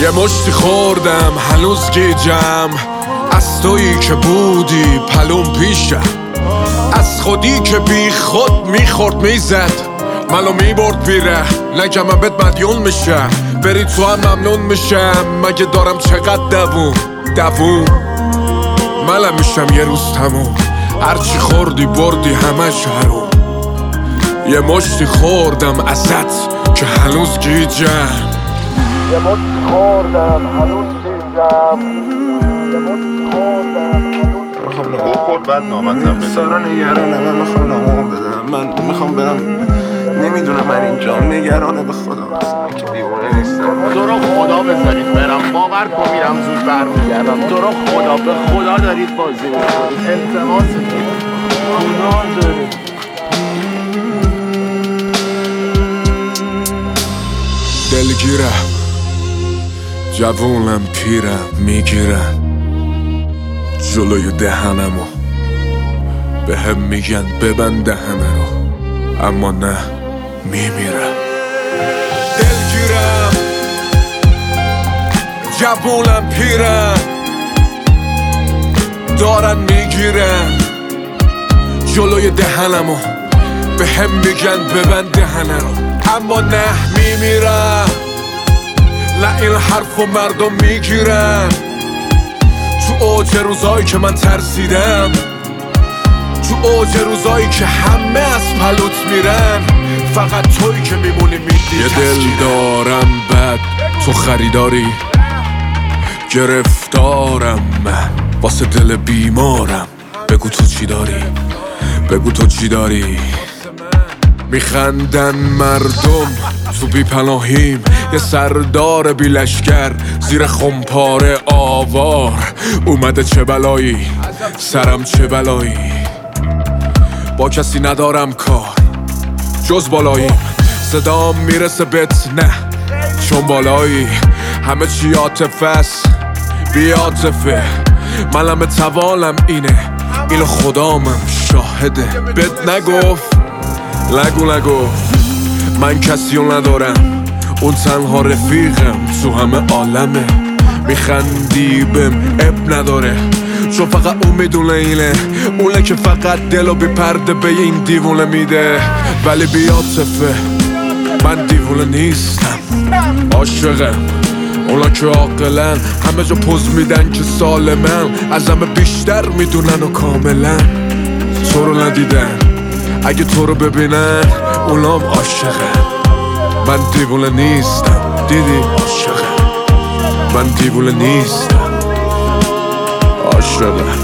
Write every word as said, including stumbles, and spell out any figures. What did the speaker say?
یه مشتی خوردم هنوز گیجم از تویی که بودی پلوم پیشم، از خودی که بی خود میخورد میزد منو میبرد بیره. نگم من بهت مدیون میشم بری تو هم ممنون میشم. مگه دارم چقدر دووم دووم منم میشم یه روز تموم. هرچی خوردی بردی همش حروم. یه مشتی خوردم ازت که هنوز گیجم. یه مشتی خوردم هنوز گیجم. یه مشتی خوردم هنوز میخوام نگاه خورد بعد نامتم بده. سارا نگرانه، من میخوام نامو بدم. من میخوام برم، نمیدونم من اینجا نگرانه به خدا. که دیوانه نیستم. تو رو خدا بذارید برم، باور کن میرم زود برمیگردم. تو رو خدا به خدا دارید بازی میکنید، التماس میکنید، گناه دارید. دلگیرم جوونم پیرم میگیرن جلوی دهنمو به هم میگن ببند دهنه رو، اما نه میمیرم. دلگیرم جوونم پیرم دارن میگیرن جلوی دهنمو به هم میگن ببند دهنه رو، اما نه میمیرم. نه این حرف و مردم میگیرن تو اوج روزایی که من ترسیدم، تو اوج روزایی که همه از پلوت میرن، فقط تویی که میمونی میدی. یه دل دارم بد تو خریداری، گرفتارم من واسه دل بیمارم. بگو تو چی داری، بگو تو چی داری. میخندن مردم تو بی پناهیم، یه سردار بی لشگر زیر خمپاره آوار اومده. چه بلایی سرم، چه بلایی. با کسی ندارم کار جز بالاییم، صدام میرسه بهت نه چون بالایی. همه چی عاطفه است بی عاطفه، منم توانم اینه، اینو خدامم شاهده. بهت نگفت نگو نگو من کسیو ندارم، اون تنها رفیقم تو همه عالمه. میخندی بهم اب نداره چون فقط اون میدونه اینه، اونه که فقط دلو بی پرده به این دیوونه میده. ولی بی عاطفه من دیوونه نیستم، عاشقم. اونا که عاقلن همه جا پوز میدن که سالمن، از همه بیشتر میدونن و کاملا تو رو ندیدن. اگه تو رو ببینن اونام عاشقن. من دیوونه نیستم دیدی، عاشقم. من دیوونه نیستم، عاشقم.